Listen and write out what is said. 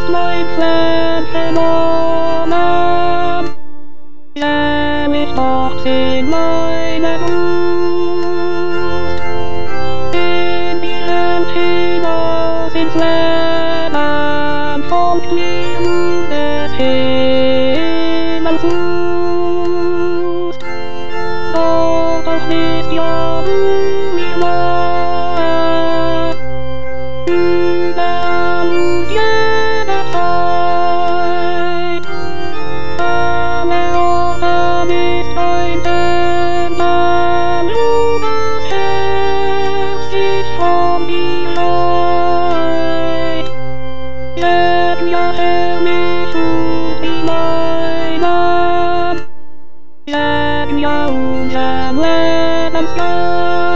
my plans and all them. There is nothing mine and lose. In the empty nothing's left and found me wounded him and food. All of this your only love. Let me out and let them go.